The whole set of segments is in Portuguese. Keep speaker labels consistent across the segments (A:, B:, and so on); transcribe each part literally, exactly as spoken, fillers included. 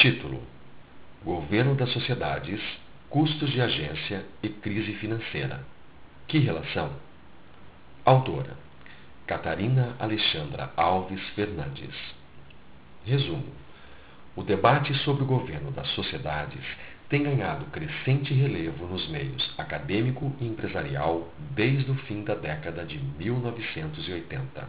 A: Título: Governo das Sociedades, Custos de Agência e Crise Financeira. Que relação? Autora: Catarina Alexandra Alves Fernandes. Resumo: o debate sobre o governo das sociedades tem ganhado crescente relevo nos meios acadêmico e empresarial desde o fim da década de mil novecentos e oitenta.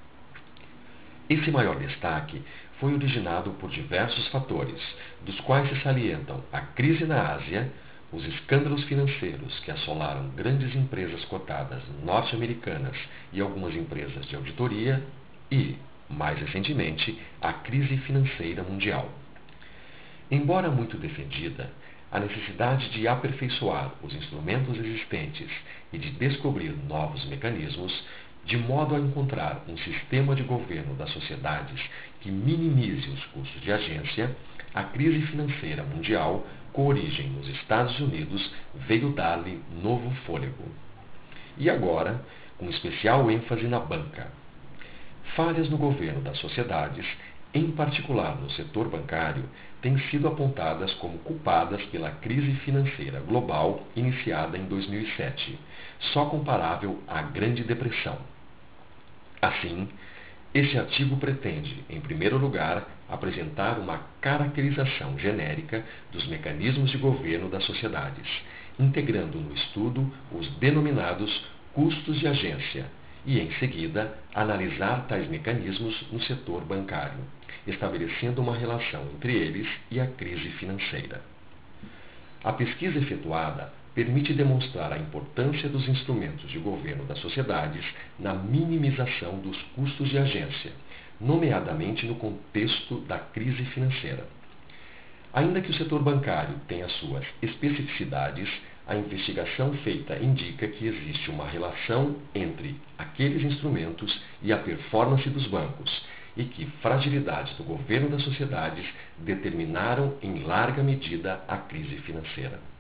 A: Esse maior destaque foi originado por diversos fatores, dos quais se salientam a crise na Ásia, os escândalos financeiros que assolaram grandes empresas cotadas norte-americanas e algumas empresas de auditoria e, mais recentemente, a crise financeira mundial. Embora muito defendida, a necessidade de aperfeiçoar os instrumentos existentes e de descobrir novos mecanismos, de modo a encontrar um sistema de governo das sociedades que minimize os custos de agência, a crise financeira mundial, com origem nos Estados Unidos, veio dar-lhe novo fôlego. E agora, com especial ênfase na banca. Falhas no governo das sociedades, em particular no setor bancário, têm sido apontadas como culpadas pela crise financeira global iniciada em dois mil e sete, só comparável à Grande Depressão. Assim, esse artigo pretende, em primeiro lugar, apresentar uma caracterização genérica dos mecanismos de governo das sociedades, integrando no estudo os denominados custos de agência, e, em seguida, analisar tais mecanismos no setor bancário, estabelecendo uma relação entre eles e a crise financeira. A pesquisa efetuada permite demonstrar a importância dos instrumentos de governo das sociedades na minimização dos custos de agência, nomeadamente no contexto da crise financeira. Ainda que o setor bancário tenha suas especificidades, a investigação feita indica que existe uma relação entre aqueles instrumentos e a performance dos bancos, e que fragilidades do governo das sociedades determinaram em larga medida a crise financeira.